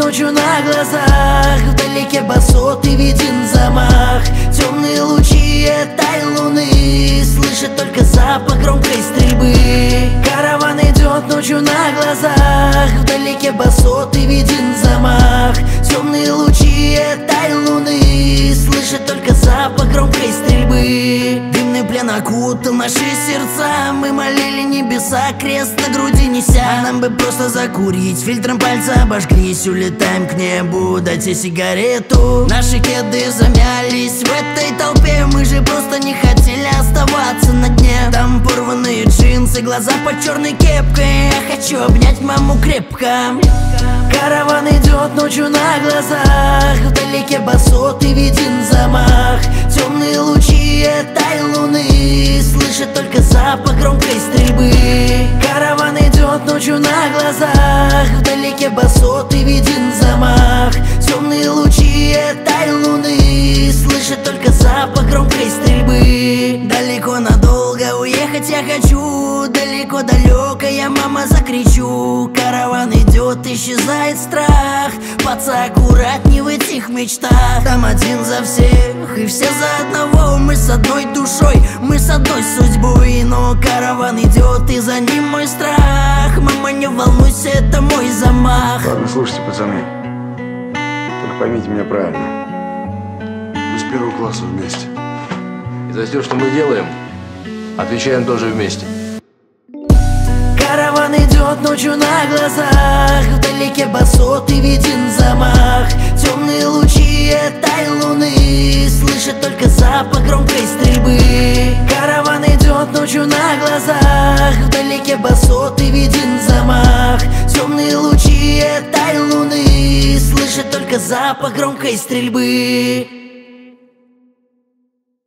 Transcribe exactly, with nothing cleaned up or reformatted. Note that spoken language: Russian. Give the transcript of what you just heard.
ночью на глазах. Вдалеке басоты виден замах. Темные лучи этой луны, слышит только запах громкой стрельбы. Караван идет ночью на глазах. Вдалеке басоты виден замах. Темные лучи этой луны, слышит только запах громкой стрельбы. Дымный плен окутал наши сердца. Мы молили небеса, крест на груди неся. Нам бы просто закурить, фильтром пальца обожглись. Улетаем к небу, дайте сигарету. Наши кеды замялись в этой толпе. Мы же просто не хотели оставаться на дне. Там порванные джинсы, глаза под черной кепкой. Я хочу обнять маму крепко. Караван идет ночью на глазах. Вдалеке басоты виден замах. Темные лучи этой луны, слышит только запах громкой стрельбы. Караван идет ночью на глазах. Вдалеке басоты виден замах. Темные лучи этой луны, слышит только запах громкой стрельбы. Далеко надолго уехать я хочу. Далеко-далеко я, мама, закричу. Караван идет, исчезает страх. Паца, аккуратней в этих мечтах. Там один за всех и все за одного. Мы с одной душой, мы с одной судьбой. Но караван идет, и за ним мой страх. Мама, не волнуйся, это мой замах. Ладно, слушайте, пацаны, только поймите меня правильно. Мы с первого класса вместе. И за все, что мы делаем, отвечаем тоже вместе. Караван идет ночью на глазах. Вдалеке басоты виден замах. Темные лучи этой луны, слышит только запах громкой стрельбы. Караван идет ночью на глазах. Вдалеке басоты виден замах. Темные лучи этой луны, слышит только запах громкой стрельбы.